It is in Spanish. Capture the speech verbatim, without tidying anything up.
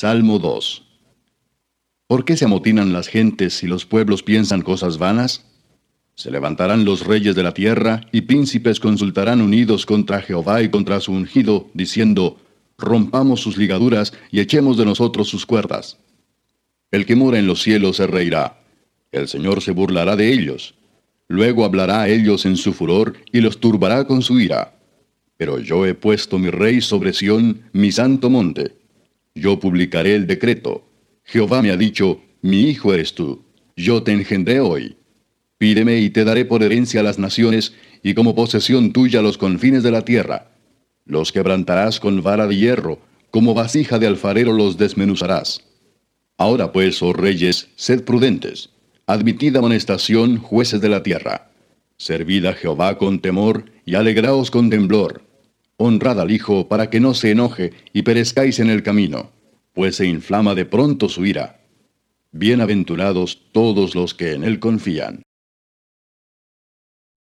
Salmo dos. ¿Por qué se amotinan las gentes y los pueblos piensan cosas vanas? Se levantarán los reyes de la tierra, y príncipes consultarán unidos contra Jehová y contra su ungido, diciendo, rompamos sus ligaduras y echemos de nosotros sus cuerdas. El que mora en los cielos se reirá. El Señor se burlará de ellos. Luego hablará a ellos en su furor y los turbará con su ira. Pero yo he puesto mi rey sobre Sión, mi santo monte. Yo publicaré el decreto. Jehová me ha dicho, mi hijo eres tú. Yo te engendré hoy. Pídeme y te daré por herencia a las naciones, y como posesión tuya los confines de la tierra. Los quebrantarás con vara de hierro, como vasija de alfarero los desmenuzarás. Ahora pues, oh reyes, sed prudentes. Admitid amonestación, jueces de la tierra. Servid a Jehová con temor, y alegraos con temblor. Honrad al Hijo, para que no se enoje, y perezcáis en el camino, pues se inflama de pronto su ira. Bienaventurados todos los que en él confían.